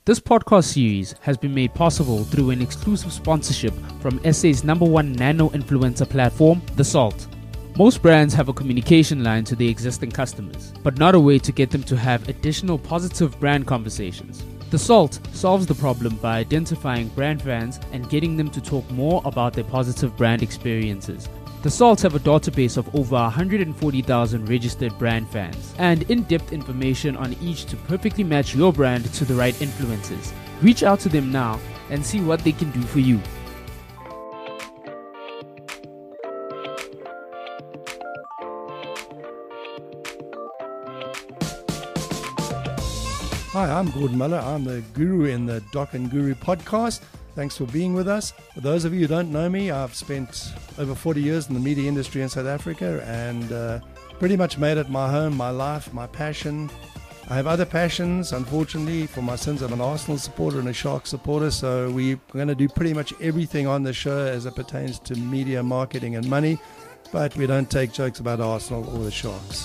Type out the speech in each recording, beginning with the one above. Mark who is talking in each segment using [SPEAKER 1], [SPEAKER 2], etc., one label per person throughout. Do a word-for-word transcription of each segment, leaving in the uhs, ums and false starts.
[SPEAKER 1] This podcast series has been made possible through an exclusive sponsorship from S A's number one nano influencer platform, The Salt. Most brands have a communication line to their existing customers, but not a way to get them to have additional positive brand conversations. The Salt solves the problem by identifying brand fans and getting them to talk more about their positive brand experiences. The Salt have a database of over one hundred forty thousand registered brand fans and in-depth information on each to perfectly match your brand to the right influencers. Reach out to them now and see what they can do for you.
[SPEAKER 2] Hi, I'm Gordon Muller. I'm the guru in the Doc and Guru podcast. Thanks for being with us. For those of you who don't know me, I've spent over forty years in the media industry in South Africa and uh, pretty much made it my home, my life, my passion. I have other passions. Unfortunately, for my sins, I'm an Arsenal supporter and a Sharks supporter, so we're going to do pretty much everything on the show as it pertains to media, marketing and money, but we don't take jokes about Arsenal or the Sharks.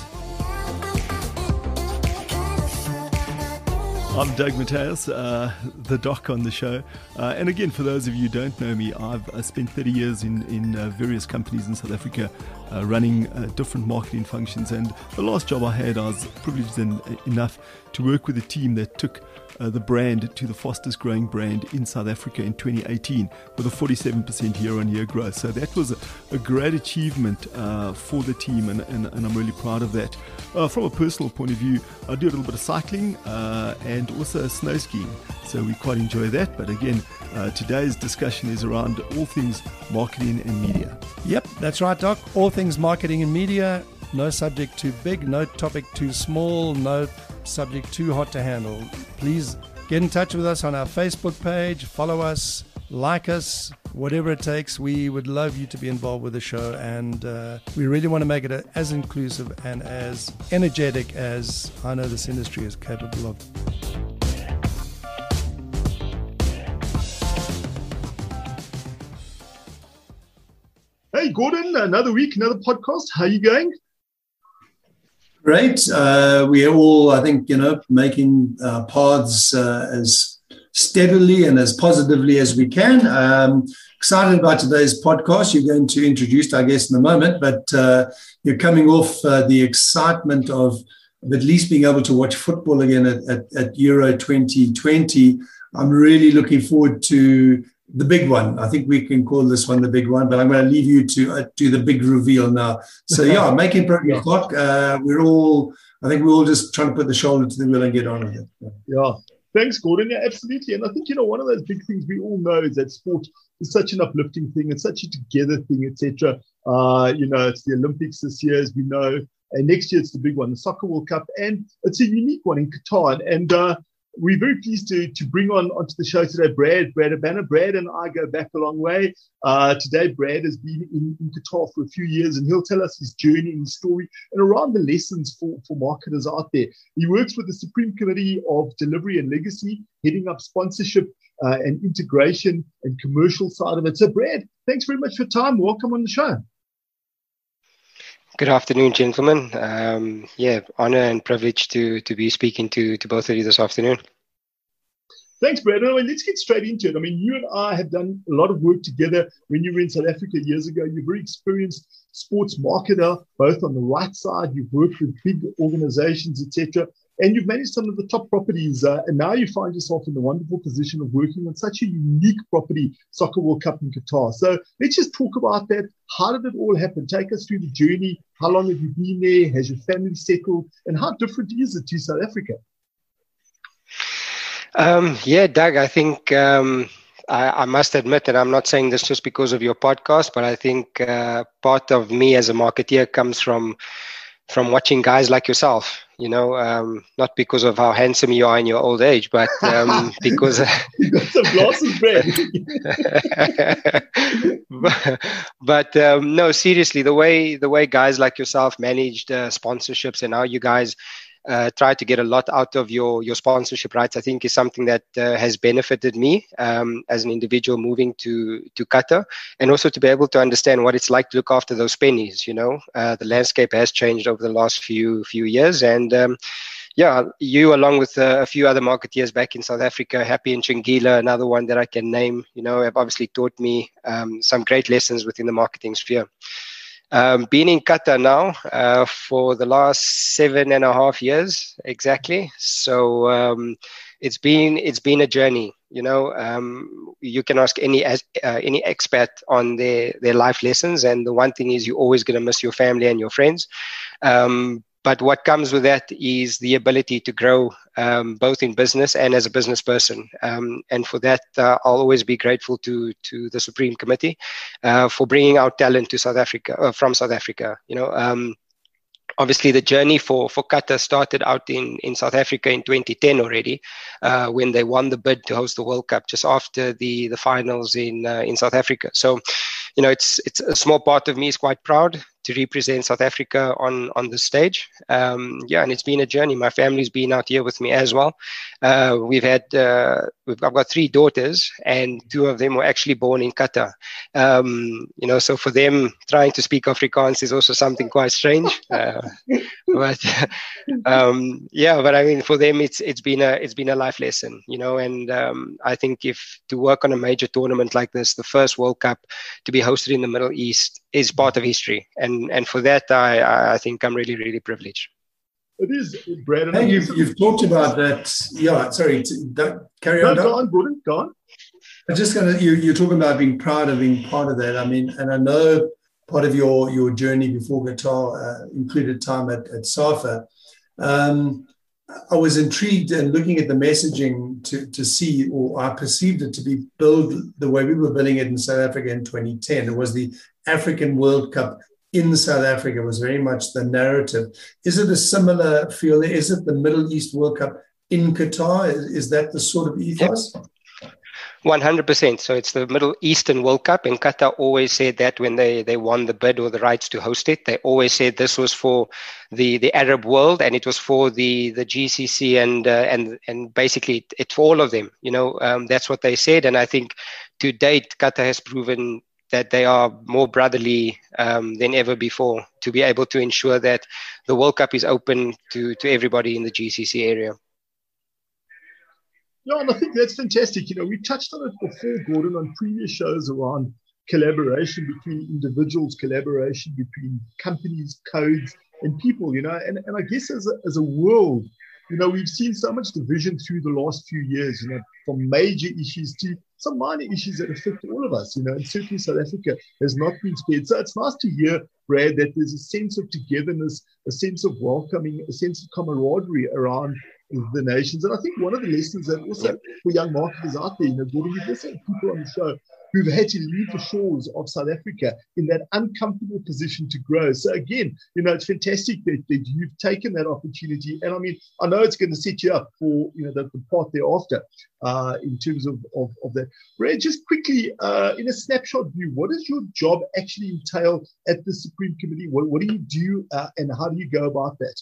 [SPEAKER 3] I'm Doug Mateus, uh, the doc on the show. Uh, and again, for those of you who don't know me, I've uh, spent thirty years in, in uh, various companies in South Africa uh, running uh, different marketing functions. And the last job I had, I was privileged en- enough to work with a team that took uh, the brand to the fastest growing brand in South Africa in twenty eighteen with a forty-seven percent year-on-year growth. So that was a, a great achievement uh, for the team, and, and, and I'm really proud of that. Uh, from a personal point of view, I do a little bit of cycling uh, and also snow skiing, so we quite enjoy that. But again, uh, today's discussion is around all things marketing and media.
[SPEAKER 2] Yep, that's right, Doc. All things marketing and media. No subject too big, no topic too small, no subject too hot to handle. Please get in touch with us on our Facebook page, follow us, like us, whatever it takes. We would love you to be involved with the show, and uh, we really want to make it as inclusive and as energetic as I know this industry is capable of.
[SPEAKER 4] Hey, Gordon, another week, another podcast. How are you going?
[SPEAKER 5] Great. Uh, we are all, I think, you know, making uh, paths uh, as steadily and as positively as we can. Um, excited about today's podcast. You're going to introduce our guest in a moment, but uh, you're coming off uh, the excitement of, of at least being able to watch football again at, at, at Euro twenty twenty. I'm really looking forward to the big one. I think we can call this one the big one, but I'm going to leave you to uh, do the big reveal now. So yeah, making progress, Doc. Uh, we're all, I think we're all just trying to put the shoulder to the wheel and get on with it.
[SPEAKER 4] Yeah. Thanks, Gordon. Yeah, absolutely. And I think, you know, one of those big things we all know is that sport is such an uplifting thing. It's such a together thing, et cetera. Uh, you know, it's the Olympics this year, as we know. And next year, it's the big one, the Soccer World Cup. And it's a unique one in Qatar. And uh, we're very pleased to to bring on onto the show today Brad, Brad Habana. Brad and I go back a long way. Uh, today, Brad has been in, in Qatar for a few years, and he'll tell us his journey and his story and around the lessons for, for marketers out there. He works with the Supreme Committee of Delivery and Legacy, heading up sponsorship uh, and integration and commercial side of it. So, Brad, thanks very much for your time. Welcome on the show.
[SPEAKER 6] Good afternoon, gentlemen. Um, yeah, honor and privilege to to be speaking to to both of you this afternoon.
[SPEAKER 4] Thanks, Brad. I mean, let's get straight into it. I mean, you and I have done a lot of work together when you were in South Africa years ago. You're a very experienced sports marketer, both on the right side. You've worked with big organizations, et cetera. And you've managed some of the top properties. Uh, and now you find yourself in the wonderful position of working on such a unique property, Soccer World Cup in Qatar. So let's just talk about that. How did it all happen? Take us through the journey. How long have you been there? Has your family settled? And how different is it to South Africa?
[SPEAKER 6] Um, yeah, Doug, I think um, I, I must admit that I'm not saying this just because of your podcast, but I think uh, part of me as a marketeer comes from from watching guys like yourself, you know, um, not because of how handsome you are in your old age, but um, because...
[SPEAKER 4] You got some glasses, Brad.
[SPEAKER 6] but but um, no, seriously, the way the way guys like yourself managed uh, sponsorships and how you guys uh, try to get a lot out of your, your sponsorship rights, I think is something that uh, has benefited me um, as an individual moving to, to Qatar, and also to be able to understand what it's like to look after those pennies. You know, uh, the landscape has changed over the last few few years, and um, yeah, you along with uh, a few other marketeers back in South Africa, Happy and Chingila, another one that I can name, you know, have obviously taught me um, some great lessons within the marketing sphere. Um, been in Qatar now uh, for the last seven and a half years exactly. So um, it's been it's been a journey. You know, um, you can ask any uh, any expat on their their life lessons, and the one thing is you're always going to miss your family and your friends. Um, But what comes with that is the ability to grow um, both in business and as a business person. Um, and for that, uh, I'll always be grateful to to the Supreme Committee uh, for bringing out talent to South Africa, uh, from South Africa. You know, um, obviously the journey for, for Qatar started out in, in South Africa in twenty ten already, uh, when they won the bid to host the World Cup just after the, the finals in uh, in South Africa. So, you know, it's it's a small part of me is quite proud to represent South Africa on, on the stage. Um, yeah, and it's been a journey. My family's been out here with me as well. Uh, we've had, uh, we've, I've got three daughters, and two of them were actually born in Qatar. Um, you know, so for them, trying to speak Afrikaans is also something quite strange. Uh, but um, yeah, but I mean, for them, it's it's been a it's been a life lesson, you know. And um, I think if to work on a major tournament like this, the first World Cup to be hosted in the Middle East, is part of history. And and for that, I I think I'm really, really privileged.
[SPEAKER 4] It is, Brad.
[SPEAKER 5] Hey, you've, you've talked about that. Yeah, sorry, don't carry
[SPEAKER 4] no,
[SPEAKER 5] on.
[SPEAKER 4] Go on, Gordon, go on.
[SPEAKER 5] I'm just going to, you, you're talking about being proud of being part of that. I mean, and I know part of your, your journey before Qatar uh, included time at, at SAFA. Um, I was intrigued and looking at the messaging to, to see, or I perceived it to be built the way we were building it in South Africa in twenty ten. It was the African World Cup in South Africa was very much the narrative. Is it a similar feel? Is it the Middle East World Cup in Qatar? Is, is that the sort of ethos?
[SPEAKER 6] one hundred percent. So it's the Middle Eastern World Cup, and Qatar always said that when they, they won the bid or the rights to host it, they always said this was for the, the Arab world, and it was for the, the G C C and uh, and and basically it's for all of them. You know, um, that's what they said, and I think to date Qatar has proven that they are more brotherly um, than ever before to be able to ensure that the World Cup is open to, to everybody in the G C C area.
[SPEAKER 4] Yeah, and I think that's fantastic. You know, we touched on it before, Gordon, on previous shows around collaboration between individuals, collaboration between companies, codes, and people, you know. And, and I guess as a, as a world, you know, we've seen so much division through the last few years, you know, from major issues to some minor issues that affect all of us, you know, and certainly South Africa has not been spared. So it's nice to hear, Brad, that there's a sense of togetherness, a sense of welcoming, a sense of camaraderie around the nations. And I think one of the lessons that also for young marketers out there, you know, Gordon, we've also had people on the show who've had to leave the shores of South Africa in that uncomfortable position to grow. So again, you know, it's fantastic that, that you've taken that opportunity. And I mean, I know it's going to set you up for, you know, the, the part thereafter uh, in terms of, of, of that. Brad, just quickly, uh, in a snapshot view, what does your job actually entail at the Supreme Committee? What, what do you do uh, and how do you go about that?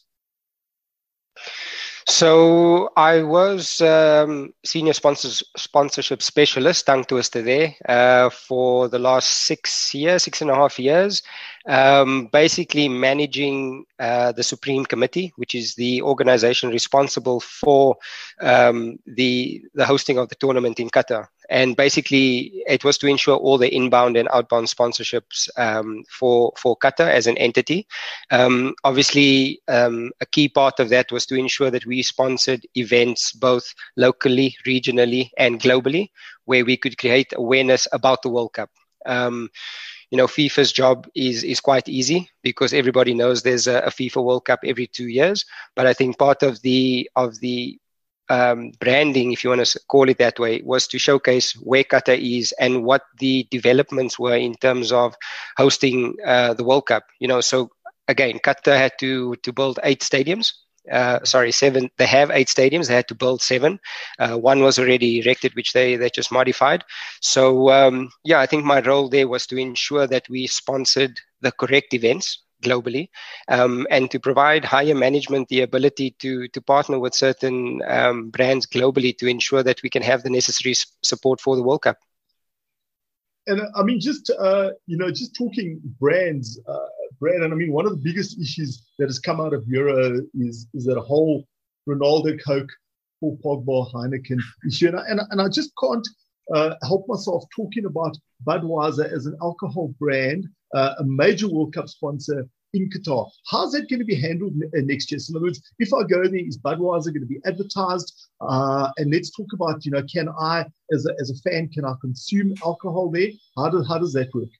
[SPEAKER 6] So I was um, senior sponsors, sponsorship specialist, tongue twister there, uh, for the last six years, six and a half years, um, basically managing uh, the Supreme Committee, which is the organization responsible for um, the the hosting of the tournament in Qatar. And basically, it was to ensure all the inbound and outbound sponsorships um, for for Qatar as an entity. Um, obviously, um, a key part of that was to ensure that we sponsored events both locally, regionally, and globally, where we could create awareness about the World Cup. Um, you know, FIFA's job is is quite easy because everybody knows there's a, a FIFA World Cup every two years. But I think part of the of the Um, branding, if you want to call it that way, was to showcase where Qatar is and what the developments were in terms of hosting uh, the World Cup. You know, so again, Qatar had to to build eight stadiums. Uh, sorry, seven. They have eight stadiums. They had to build seven. Uh, one was already erected, which they they just modified. So um, yeah, I think my role there was to ensure that we sponsored the correct events globally, um, and to provide higher management the ability to to partner with certain um, brands globally to ensure that we can have the necessary s- support for the World Cup.
[SPEAKER 4] And uh, I mean, just, uh, you know, just talking brands, uh, Brad, and I mean, one of the biggest issues that has come out of Euro is, is that whole Ronaldo, Coke, Paul Pogba, Heineken issue. And I, and, I- and I just can't uh, help myself talking about Budweiser as an alcohol brand, uh, a major World Cup sponsor in Qatar. How's that going to be handled n- next year? So in other words, if I go there, is Budweiser going to be advertised? Uh, and let's talk about, you know, can I, as a, as a fan, can I consume alcohol there? How, do, how does that work?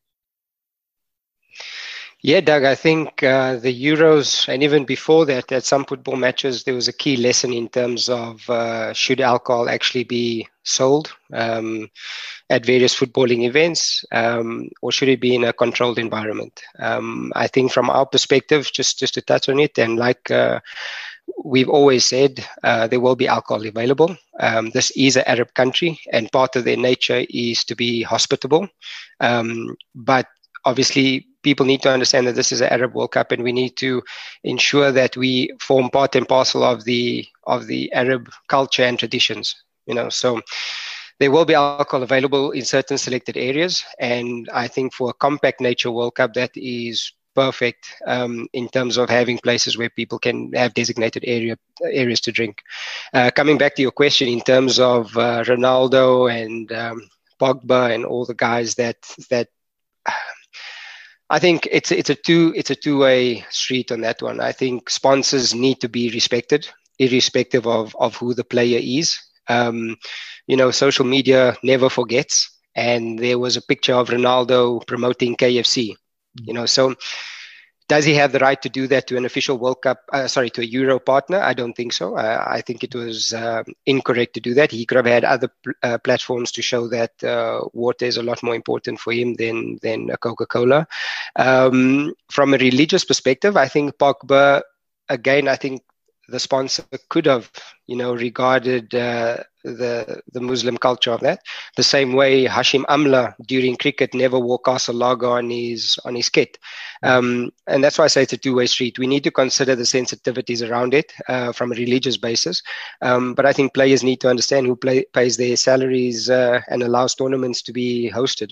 [SPEAKER 6] Yeah, Doug, I think uh, the Euros, and even before that, at some football matches, there was a key lesson in terms of uh, should alcohol actually be sold um, at various footballing events, um, or should it be in a controlled environment? Um, I think from our perspective, just, just to touch on it, and like uh, we've always said, uh, there will be alcohol available. Um, this is an Arab country, and part of their nature is to be hospitable. Um, but obviously, people need to understand that this is an Arab World Cup, and we need to ensure that we form part and parcel of the of the Arab culture and traditions. You know, so there will be alcohol available in certain selected areas, and I think for a compact nature World Cup, that is perfect um, in terms of having places where people can have designated area areas to drink. Uh, coming back to your question in terms of uh, Ronaldo and um, Pogba and all the guys that that. I think it's it's a two it's a two-way street on that one. I think sponsors need to be respected, irrespective of, of who the player is. Um, you know, social media never forgets, and there was a picture of Ronaldo promoting K F C. You know, so does he have the right to do that to an official World Cup? Uh, sorry, to a Euro partner? I don't think so. Uh, I think it was uh, incorrect to do that. He could have had other pl- uh, platforms to show that uh, water is a lot more important for him than than a Coca-Cola. Um, from a religious perspective, I think Pogba, again, I think the sponsor could have, you know, regarded uh, the the Muslim culture of that the same way Hashim Amla during cricket never wore Castle logo on his on his kit, um, and that's why I say it's a two-way street. We need to consider the sensitivities around it uh, from a religious basis, um, but I think players need to understand who play, pays their salaries uh, and allows tournaments to be hosted.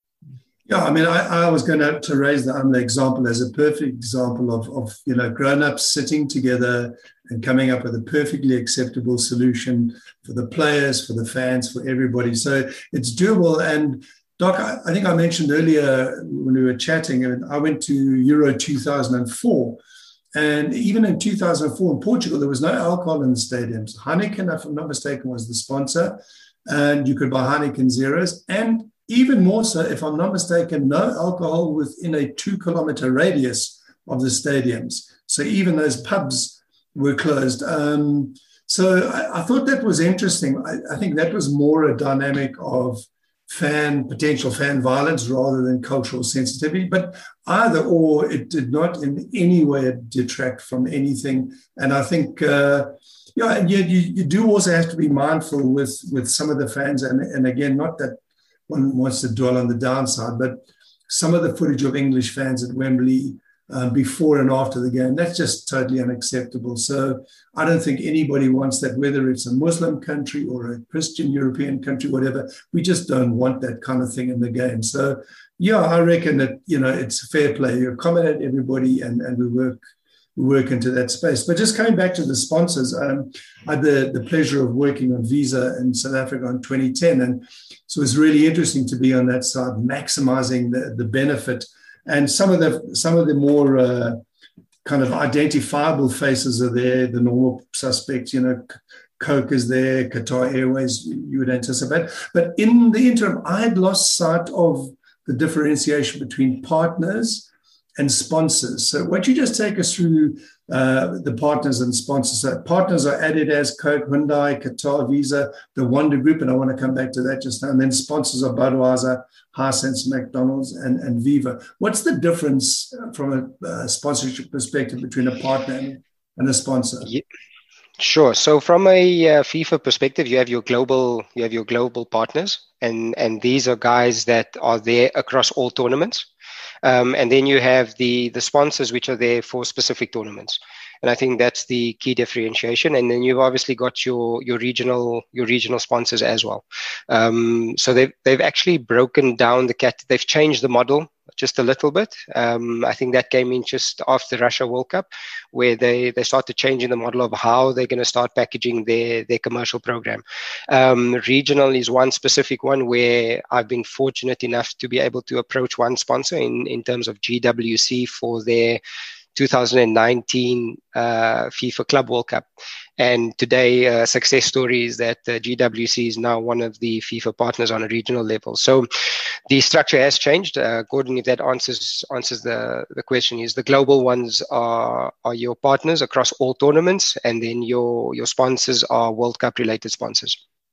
[SPEAKER 5] Yeah, I mean, I, I was going to, to raise the Amla example as a perfect example of, of, you know, grown-ups sitting together and coming up with a perfectly acceptable solution for the players, for the fans, for everybody. So it's doable. And Doc, I, I think I mentioned earlier when we were chatting, I went to Euro two thousand four. And even in two thousand four in Portugal, there was no alcohol in the stadiums. Heineken, if I'm not mistaken, was the sponsor. And you could buy Heineken Zeros. And even more so, if I'm not mistaken, no alcohol within a two kilometer radius of the stadiums. So even those pubs were closed. Um, so I, I thought that was interesting. I, I think that was more a dynamic of fan, potential fan violence rather than cultural sensitivity. But either or, it did not in any way detract from anything. And I think, uh, yeah, and you, you, you do also have to be mindful with, with some of the fans. And, and again, not that one wants to dwell on the downside, but some of the footage of English fans at Wembley uh, before and after the game, that's just totally unacceptable. So I don't think anybody wants that, whether it's a Muslim country or a Christian European country, whatever. We just don't want that kind of thing in the game. So, yeah, I reckon that, you know, it's fair play. You accommodate everybody and, and we work we work into that space. But just coming back to the sponsors, um, I had the, the pleasure of working on Visa in South Africa in twenty ten. And so it's really interesting to be on that side, maximizing the, the benefit. And some of the some of the more uh, kind of identifiable faces are there, the normal suspects, you know, Coke is there, Qatar Airways, you would anticipate. But in the interim, I had lost sight of the differentiation between partners and sponsors. So why don't you just take us through uh, the partners and sponsors? So partners are Adidas, Coke, Hyundai, Qatar, Visa, the Wonder Group, and I want to come back to that just now. And then sponsors are Budweiser, Hisense, McDonald's, and, and Viva. What's the difference from a uh, sponsorship perspective between a partner and a sponsor?
[SPEAKER 6] Yeah. Sure. So from a uh, FIFA perspective, you have your global, you have your global partners, and and these are guys that are there across all tournaments. Um, and then you have the the sponsors, which are there for specific tournaments. And I think that's the key differentiation. And then you've obviously got your your regional your regional sponsors as well. Um, so they've they've actually broken down the cat. They've changed the model just a little bit. Um, I think that came in just after the Russia World Cup, where they, they started changing the model of how they're going to start packaging their, their commercial program. Um, regional is one specific one where I've been fortunate enough to be able to approach one sponsor in, in terms of G W C for their two thousand nineteen uh, FIFA Club World Cup. And today, a uh, success story is that uh, G W C is now one of the FIFA partners on a regional level. So the structure has changed. Uh, Gordon, if that answers answers the, the question, is the global ones are are your partners across all tournaments, and then your, your sponsors are World Cup related sponsors.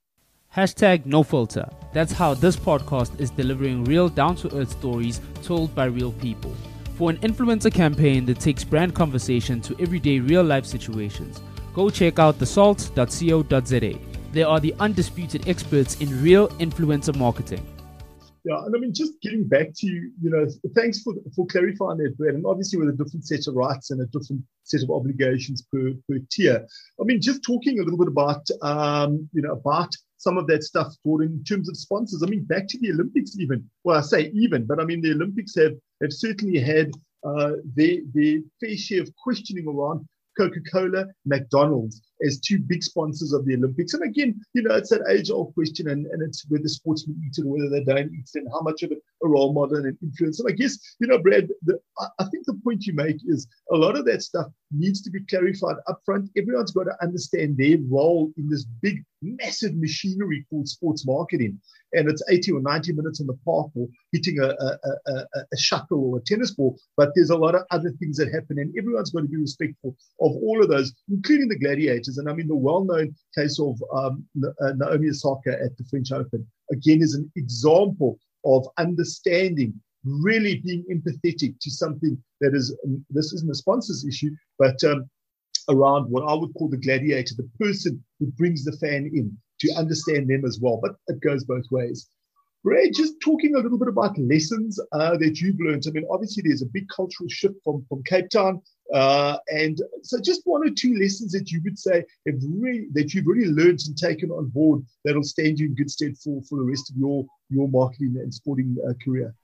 [SPEAKER 1] Hashtag no filter. That's how this podcast is delivering real down-to-earth stories told by real people. For an influencer campaign that takes brand conversation to everyday real-life situations, go check out the salt dot co dot za. They are the undisputed experts in real influencer marketing.
[SPEAKER 4] Yeah, and I mean, just getting back to you, you know, thanks for for clarifying that, Brad. And obviously, with a different set of rights and a different set of obligations per per tier. I mean, just talking a little bit about, um, you know, about some of that stuff, Gordon, in terms of sponsors. I mean, back to the Olympics, even. Well, I say even, but I mean, the Olympics have have certainly had uh, their their fair share of questioning around Coca-Cola, McDonald's as two big sponsors of the Olympics. And again, you know, it's that age-old question, and, and it's whether sportsmen eat it or whether they don't eat it, and how much of it a role model and influence. And I guess, you know, Brad, the, I, I think the point you make is a lot of that stuff needs to be clarified up front. Everyone's got to understand their role in this big, massive machinery called sports marketing. And it's eighty or ninety minutes in the park or hitting a, a, a, a shuttle or a tennis ball. But there's a lot of other things that happen, and everyone's got to be respectful of all of those, including the gladiators. And I mean, the well-known case of um, Naomi Osaka at the French Open, again, is an example of understanding, really being empathetic to something that is, this isn't a sponsor's issue, but um, around what I would call the gladiator, the person who brings the fan in, to understand them as well. But it goes both ways. Ray, just talking a little bit about lessons uh, that you've learned. I mean, obviously there's a big cultural shift from, from Cape Town. Uh, and so just one or two lessons that you would say have really, that you've really learned and taken on board that'll stand you in good stead for, for the rest of your, your marketing and sporting uh, career.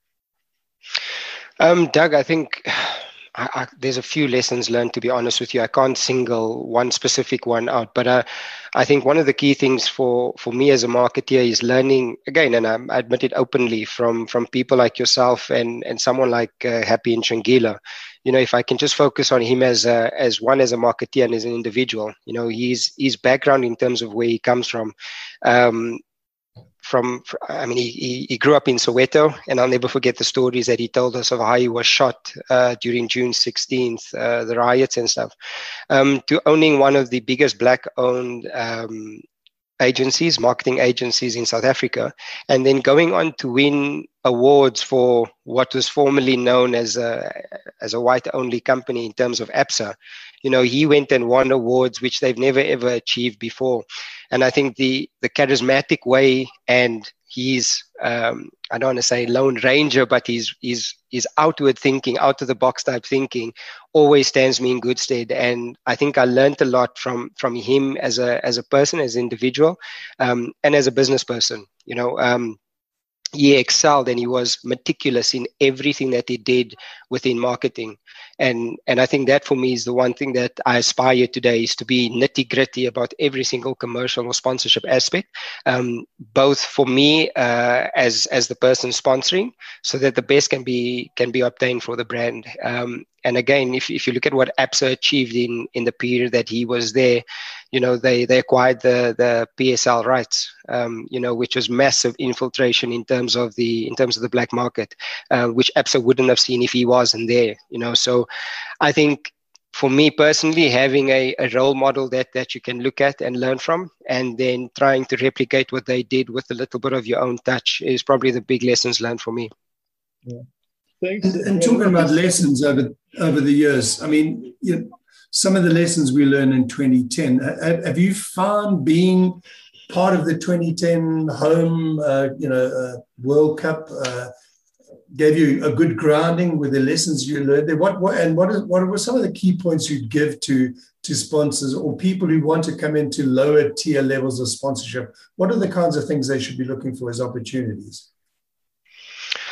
[SPEAKER 6] Um, Doug, I think I, I, there's a few lessons learned, to be honest with you. I can't single one specific one out, but uh, I think one of the key things for, for me as a marketeer is learning, again, and I, I admit it openly, from, from people like yourself and, and someone like uh, Happy Nshangila. You know, if I can just focus on him as a, as one, as a marketeer and as an individual, you know, his, his background in terms of where he comes from, um, From, I mean, he, he grew up in Soweto, and I'll never forget the stories that he told us of how he was shot uh, during June sixteenth, uh, the riots and stuff, um, to owning one of the biggest black-owned um, agencies, marketing agencies in South Africa, and then going on to win awards for what was formerly known as a, as a white-only company in terms of ABSA. You know, he went and won awards which they've never, ever achieved before. And I think the, the charismatic way and his, um, I don't want to say lone ranger, but his, his, his outward thinking, out of the box type thinking always stands me in good stead. And I think I learned a lot from, from him as a, as a person, as an individual, um, and as a business person. You know, um, he excelled and he was meticulous in everything that he did within marketing. And and I think that for me is the one thing that I aspire today, is to be nitty gritty about every single commercial or sponsorship aspect, um, both for me uh, as as the person sponsoring, so that the best can be can be obtained for the brand. Um, and again, if if you look at what ABSA achieved in, in the period that he was there, you know, they, they acquired the, the P S L rights, um, you know, which was massive infiltration in terms of the in terms of the black market, uh, which ABSA wouldn't have seen if he wasn't there, you know. So I think for me personally, having a, a role model that, that you can look at and learn from, and then trying to replicate what they did with a little bit of your own touch, is probably the big lessons learned for me.
[SPEAKER 4] Yeah. Thanks.
[SPEAKER 5] And, and talking about lessons over over the years, I mean, you know, some of the lessons we learned in twenty ten, have you found being part of the twenty ten home, uh, you know, uh, World Cup uh, gave you a good grounding with the lessons you learned there? What, what and what is what were some of the key points you'd give to to sponsors or people who want to come into lower tier levels of sponsorship? What are the kinds of things they should be looking for as opportunities?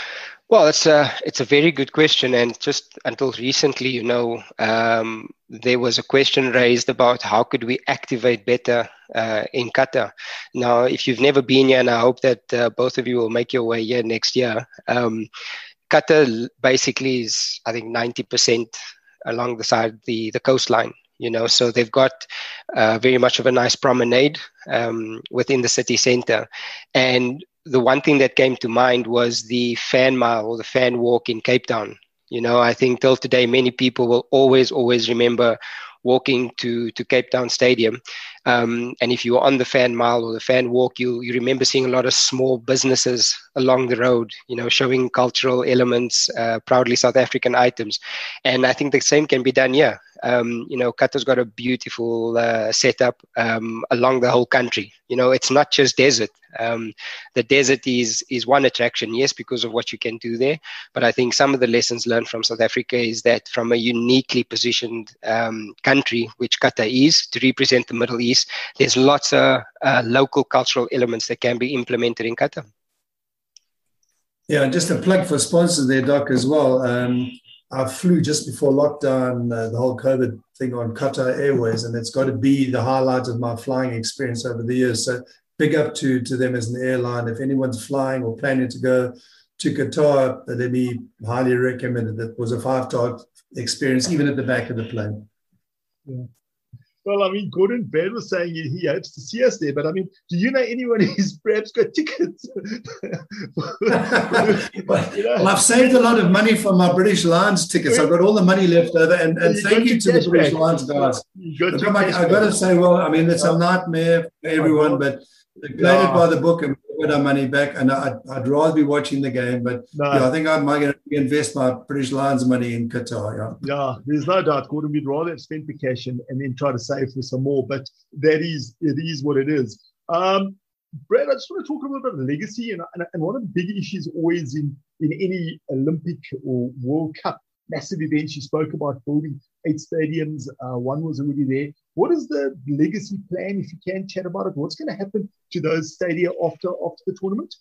[SPEAKER 6] Well, it's a it's a very good question, and just until recently, you know, um, there was a question raised about how could we activate better uh, in Qatar. Now, if you've never been here, and I hope that uh, both of you will make your way here next year, um, Qatar basically is, I think, ninety percent along the side the the coastline. You know, so they've got uh, very much of a nice promenade um, within the city center, and the one thing that came to mind was the fan mile or the fan walk in Cape Town. You know, I think till today, many people will always, always remember walking to, to Cape Town Stadium. Um, and if you were on the fan mile or the fan walk, you, you remember seeing a lot of small businesses along the road, you know, showing cultural elements, uh, proudly South African items. And I think the same can be done here. Um, you know, Qatar's got a beautiful uh, setup um, along the whole country. You know, it's not just desert. Um, the desert is is one attraction, yes, because of what you can do there. But I think some of the lessons learned from South Africa is that from a uniquely positioned um, country, which Qatar is, to represent the Middle East, there's lots of uh, local cultural elements that can be implemented in Qatar.
[SPEAKER 5] Yeah, just a plug for sponsors there, Doc, as well. Um, I flew just before lockdown, uh, the whole COVID thing on Qatar Airways, and it's got to be the highlight of my flying experience over the years. So big up to, to them as an airline. If anyone's flying or planning to go to Qatar, they'd be highly recommended. It was a five-star experience, even at the back of the plane.
[SPEAKER 4] Yeah. Well, I mean, Gordon Brad was saying he, he hopes to see us there, but I mean, do you know anyone who's perhaps got tickets?
[SPEAKER 5] well, you know? Well, I've saved a lot of money from my British Lions tickets. I've got all the money left over, and, and you thank you to the British back. Lions guys. Got I've got to say, well, I mean, it's a nightmare for everyone, but they played yeah. it by the book and we got our money back, and I'd, I'd rather be watching the game, but no. yeah, I think I might going to invest my British Lions money in Qatar. Yeah,
[SPEAKER 4] yeah, there's no doubt, Gordon. We'd rather have spent the cash and, and then try to save for some more, but that is it is what it is. Um, Brad, I just want to talk a little bit about legacy, and, and, and one of the big issues always in, in any Olympic or World Cup massive events, you spoke about building eight stadiums. Uh, one was already there. What is the legacy plan, if you can chat about it? What's going to happen to those stadia after, after the tournament?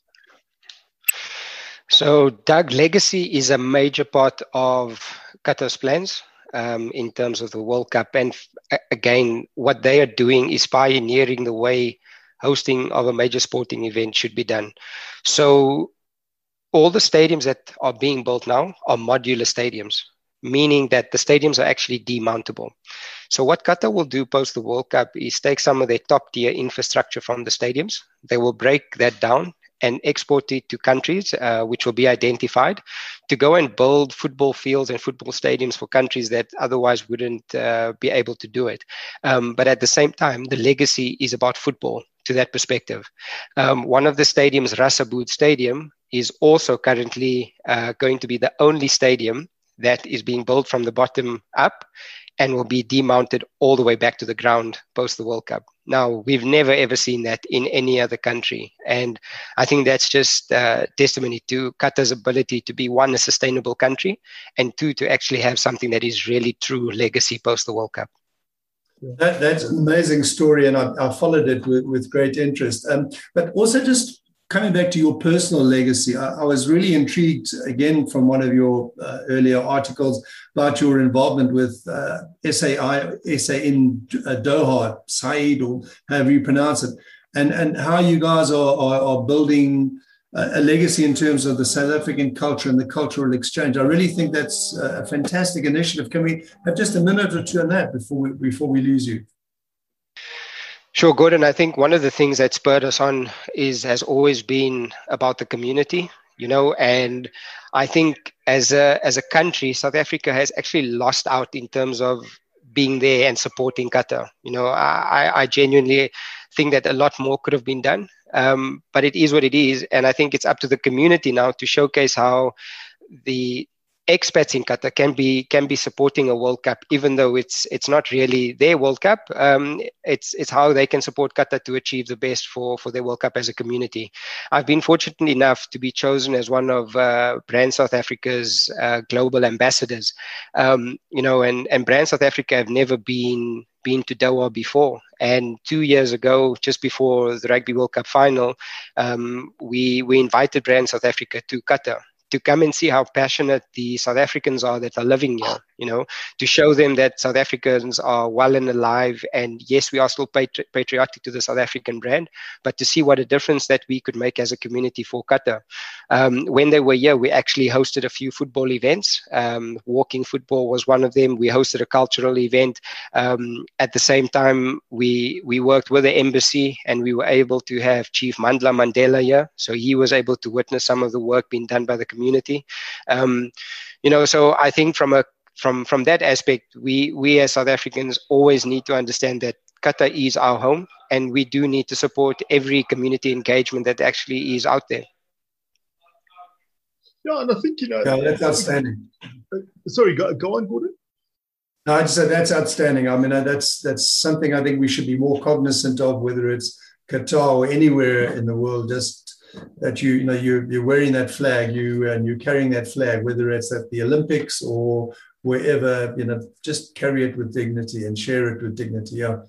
[SPEAKER 6] So, Doug, legacy is a major part of Qatar's plans um, in terms of the World Cup. And f- again, what they are doing is pioneering the way hosting of a major sporting event should be done. So, all the stadiums that are being built now are modular stadiums, meaning that the stadiums are actually demountable. So what Qatar will do post the World Cup is take some of their top tier infrastructure from the stadiums. They will break that down and export it to countries uh, which will be identified to go and build football fields and football stadiums for countries that otherwise wouldn't uh, be able to do it. Um, but at the same time, the legacy is about football to that perspective. Um, one of the stadiums, Ras Aboud Stadium, is also currently uh, going to be the only stadium that is being built from the bottom up and will be demounted all the way back to the ground post the World Cup. Now, we've never, ever seen that in any other country. And I think that's just uh, testimony to Qatar's ability to be, one, a sustainable country, and two, to actually have something that is really true legacy post the World Cup.
[SPEAKER 5] That, that's an amazing story, and I, I followed it with, with great interest. Um, but also just coming back to your personal legacy, I, I was really intrigued, again, from one of your uh, earlier articles about your involvement with uh, S A I, S A in uh, Doha, Said, or however you pronounce it, and, and how you guys are, are, are building a, a legacy in terms of the South African culture and the cultural exchange. I really think that's a fantastic initiative. Can we have just a minute or two on that before we, before we lose you?
[SPEAKER 6] Sure, Gordon. I think one of the things that spurred us on is has always been about the community, you know, and I think as a as a country, South Africa has actually lost out in terms of being there and supporting Qatar. You know, I, I genuinely think that a lot more could have been done, um, but it is what it is. And I think it's up to the community now to showcase how the expats in Qatar can be can be supporting a World Cup, even though it's it's not really their World Cup. Um, it's it's how they can support Qatar to achieve the best for, for their World Cup as a community. I've been fortunate enough to be chosen as one of uh, Brand South Africa's uh, global ambassadors. Um, you know, and, and Brand South Africa have never been been to Doha before. And two years ago, just before the Rugby World Cup final, um, we we invited Brand South Africa to Qatar to come and see how passionate the South Africans are that are living here, you know, to show them that South Africans are well and alive. And yes, we are still patri- patriotic to the South African brand, but to see what a difference that we could make as a community for Qatar. Um, when they were here, we actually hosted a few football events. Um, walking football was one of them. We hosted a cultural event. Um, at the same time, we we worked with the embassy, and we were able to have Chief Mandla Mandela here. So he was able to witness some of the work being done by the community. Um, you know, so I think from a from from that aspect, we we as South Africans always need to understand that Qatar is our home, and we do need to support every community engagement that actually is out there.
[SPEAKER 4] Yeah, and I think, you know...
[SPEAKER 5] Yeah, that's outstanding.
[SPEAKER 4] Sorry, go, go on, Gordon.
[SPEAKER 5] No, I just said that's outstanding. I mean, that's that's something I think we should be more cognizant of, whether it's Qatar or anywhere in the world, just that you, you know, you're, you're wearing that flag, you and you're carrying that flag, whether it's at the Olympics or wherever, you know, just carry it with dignity and share it with dignity. Yeah.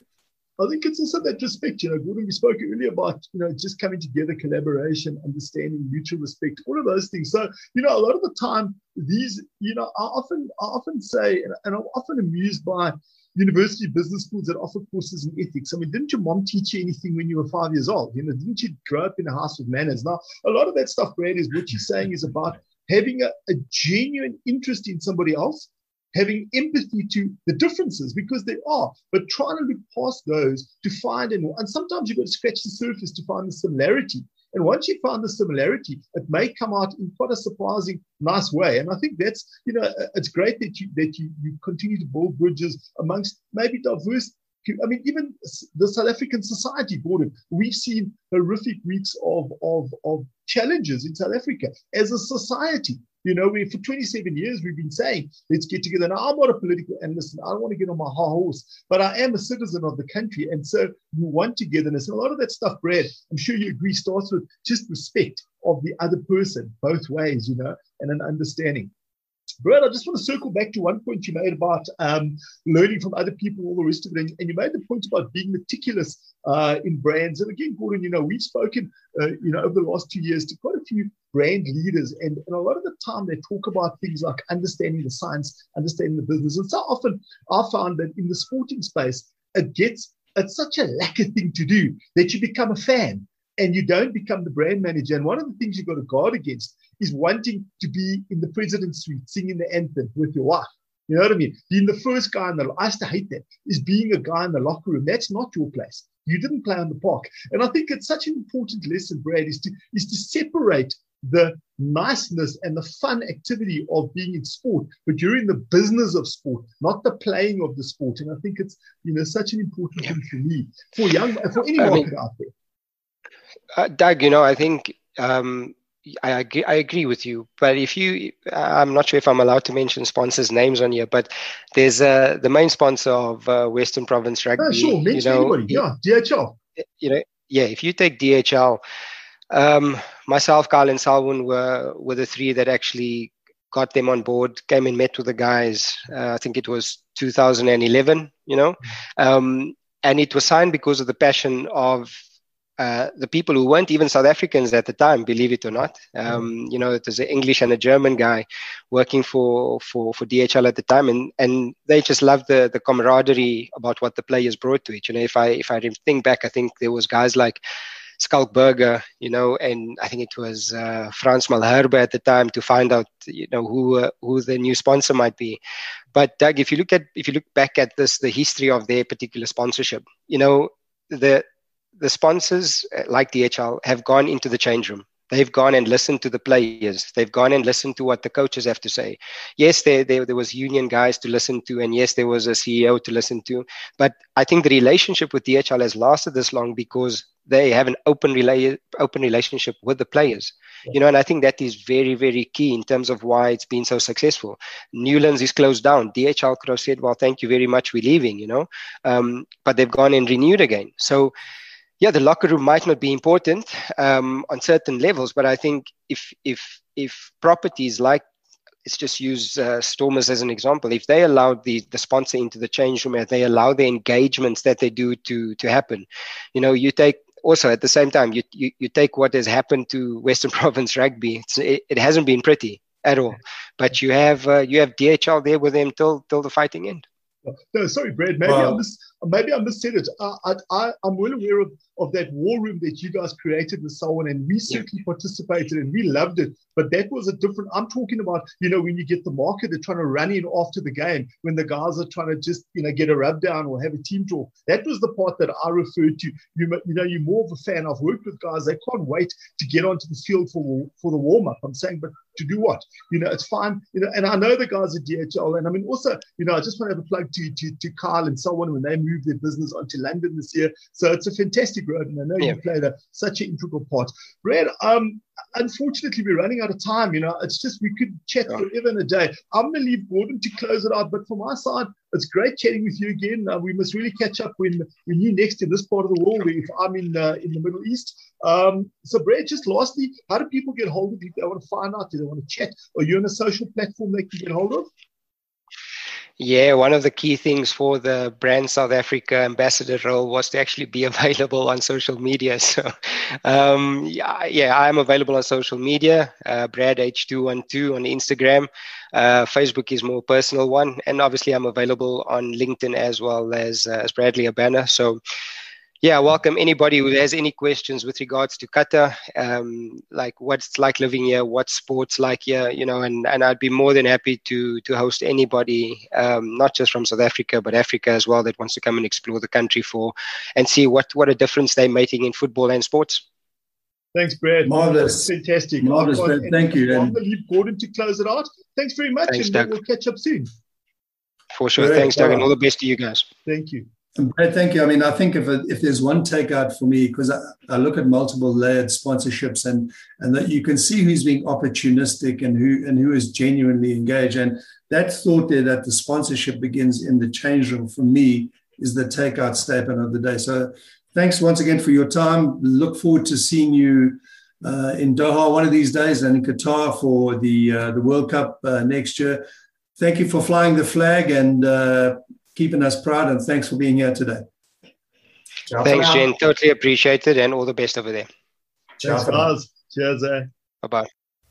[SPEAKER 4] I think it's also that respect, you know, Gordon, we spoke earlier about, you know, just coming together, collaboration, understanding, mutual respect, all of those things. So, you know, a lot of the time, these, you know, I often, I often say, and, and I'm often amused by university business schools that offer courses in ethics. I mean, didn't your mom teach you anything when you were five years old? You know, didn't you grow up in a house with manners? Now, a lot of that stuff, Brad, is what you're saying is about having a, a genuine interest in somebody else, having empathy to the differences, because they are, but trying to look past those to find, and, and sometimes you've got to scratch the surface to find the similarity. And once you find the similarity, it may come out in quite a surprising, nice way. And I think that's, you know, it's great that you that you, you continue to build bridges amongst maybe diverse. I mean, even the South African society, Gordon, we've seen horrific weeks of, of, of challenges in South Africa as a society. You know, we for twenty-seven years, we've been saying, let's get together. Now, I'm not a political analyst, and I don't want to get on my high horse, but I am a citizen of the country. And so you want togetherness. And a lot of that stuff, Brad, I'm sure you agree, starts with just respect of the other person, both ways, you know, and an understanding. Brad, I just want to circle back to one point you made about um, learning from other people, all the rest of it. And, and you made the point about being meticulous uh, in brands. And again, Gordon, you know, we've spoken, uh, you know, over the last two years to quite a few brand leaders. And, and a lot of the time they talk about things like understanding the science, understanding the business. And so often I found that in the sporting space, it gets, it's such a lacquer thing to do that you become a fan and you don't become the brand manager. And one of the things you've got to guard against is wanting to be in the president's suite, singing the anthem with your wife. You know what I mean? Being the first guy in the, I used to hate that, is being a guy in the locker room. That's not your place. You didn't play on the park. And I think it's such an important lesson, Brad, is to, is to separate the niceness and the fun activity of being in sport, but you're in the business of sport, not the playing of the sport. And I think it's, you know, such an important thing for me, for young, for any market I mean, out there.
[SPEAKER 6] Uh, Doug, you know, I think um, I agree, I agree with you. But if you, I'm not sure if I'm allowed to mention sponsors' names on here, but there's uh, the main sponsor of uh, Western Province Rugby.
[SPEAKER 4] Oh, sure, mention
[SPEAKER 6] you know,
[SPEAKER 4] anybody. Yeah, D H L.
[SPEAKER 6] You know, yeah, if you take D H L, um, myself, Carl, and Salwin were were the three that actually got them on board. Came and met with the guys. Uh, I think it was two thousand eleven. You know, um, and it was signed because of the passion of. Uh, the people who weren't even South Africans at the time, believe it or not. Um, you know, there's an English and a German guy working for, for, for D H L at the time, and, and they just loved the, the camaraderie about what the players brought to it. You know, if I if I think back, I think there was guys like Skalkberger, you know, and I think it was uh, Frans Malherbe at the time to find out, you know, who uh, who the new sponsor might be. But Doug, if you look at if you look back at this, the history of their particular sponsorship, you know, the The sponsors like D H L have gone into the change room. They've gone and listened to the players. They've gone and listened to what the coaches have to say. Yes, there, there, there was union guys to listen to, and yes, there was a C E O to listen to. But I think the relationship with D H L has lasted this long because they have an open relay, open relationship with the players. Yeah. You know, and I think that is very, very key in terms of why it's been so successful. Newlands is closed down. D H L could have said, well, thank you very much, we're leaving, you know. Um, but they've gone and renewed again. So, yeah, the locker room might not be important um, on certain levels, but I think if if if properties like, let's just use uh, Stormers as an example, if they allow the, the sponsor into the change room, if they allow the engagements that they do to to happen, you know, you take also at the same time, you, you, you take what has happened to Western Province Rugby. It's, it, it hasn't been pretty at all, but you have uh, you have D H L there with them till till the fighting end.
[SPEAKER 4] No, sorry, Brad. Maybe wow. I mis maybe I missaid it. I, I I'm well aware of, of that war room that you guys created and so on, and we certainly yeah. participated and we loved it. But that was a different. I'm talking about, you know, when you get the market, they're trying to run in after the game, when the guys are trying to just, you know, get a rub down or have a team talk. That was the part that I referred to. You you know, you're more of a fan. I've worked with guys. They can't wait to get onto the field for for the warm up. I'm saying, but to do what? You know, it's fine. You know, and I know the guys at D H L, and I mean also, you know, I just want to have a plug to to, to Kyle and so on when they moved their business onto London this year. So it's a fantastic road, and I know yeah. you played a, such an integral part. Brad, um, unfortunately, we're running out of time. You know, it's just we could chat yeah. forever and a day. I'm going to leave Gordon to close it out, but from my side, it's great chatting with you again. Uh, we must really catch up when when you're next in this part of the world, if I'm in uh, in the Middle East. Um, so, Brad, just lastly, how do people get hold of you if they want to find out? Do they want to chat? Are you on a social platform they can get hold of?
[SPEAKER 6] Yeah, one of the key things for the Brand South Africa ambassador role was to actually be available on social media. So, um, yeah, yeah, I'm available on social media, uh, Brad H two one two on Instagram. Uh, Facebook is more personal one. And obviously I'm available on LinkedIn as well as, uh, as Bradley Abana. So, yeah, welcome anybody who has any questions with regards to Qatar, um, like what's like living here, what's sports like here, you know, and, and I'd be more than happy to to host anybody, um, not just from South Africa, but Africa as well, that wants to come and explore the country for and see what, what a difference they're making in football and sports.
[SPEAKER 4] Thanks, Brad.
[SPEAKER 5] Marvelous.
[SPEAKER 4] Fantastic.
[SPEAKER 5] Marvelous, Brad. Thank you.
[SPEAKER 4] I'm going to leave Gordon to close it out. Thanks very much,
[SPEAKER 6] Thanks,
[SPEAKER 4] and
[SPEAKER 6] Doug.
[SPEAKER 4] we'll catch up soon.
[SPEAKER 6] For sure.
[SPEAKER 5] Great.
[SPEAKER 6] Thanks, Doug, and all the best to you guys.
[SPEAKER 4] Thank you.
[SPEAKER 5] Brad, thank you. I mean, I think if if there's one takeout for me, because I, I look at multiple layered sponsorships, and and that you can see who's being opportunistic and who and who is genuinely engaged. And that thought there that the sponsorship begins in the change room, for me, is the takeout statement of the day. So thanks once again for your time. Look forward to seeing you uh, in Doha one of these days, and in Qatar for the uh, the World Cup uh, next year. Thank you for flying the flag and uh, keeping us proud, and thanks for being here today.
[SPEAKER 6] Ciao. Thanks, Jen. Totally appreciate it, and all the best over there.
[SPEAKER 4] Thanks, guys. Cheers. Eh?
[SPEAKER 6] Bye-bye.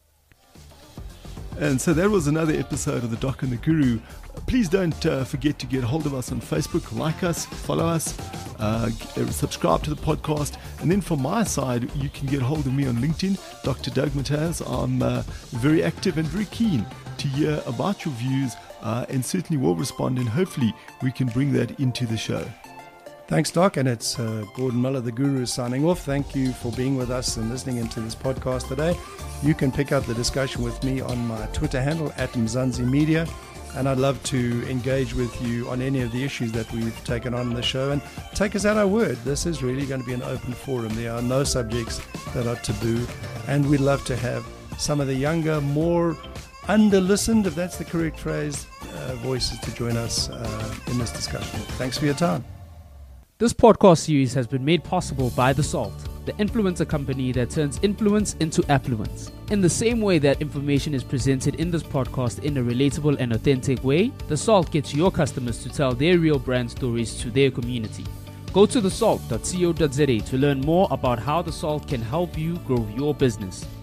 [SPEAKER 3] And so that was another episode of The Doc and the Guru. Please don't uh, forget to get hold of us on Facebook, like us, follow us, uh, subscribe to the podcast. And then from my side, you can get hold of me on LinkedIn, Doctor Doug Mataz. I'm uh, very active and very keen to hear about your views, uh, and certainly will respond, and hopefully we can bring that into the show.
[SPEAKER 2] Thanks, Doc, and it's uh, Gordon Miller, the Guru, signing off. Thank you for being with us and listening into this podcast today. You can pick up the discussion with me on my Twitter handle, at Mzansi Media, and I'd love to engage with you on any of the issues that we've taken on in the show, and take us at our word. This is really going to be an open forum. There are no subjects that are taboo, and we'd love to have some of the younger, more under-listened, if that's the correct phrase, uh, voices to join us uh, in this discussion. Thanks for your time.
[SPEAKER 1] This podcast series has been made possible by The Salt, the influencer company that turns influence into affluence. In the same way that information is presented in this podcast in a relatable and authentic way, The Salt gets your customers to tell their real brand stories to their community. Go to the salt dot co dot za to learn more about how The Salt can help you grow your business.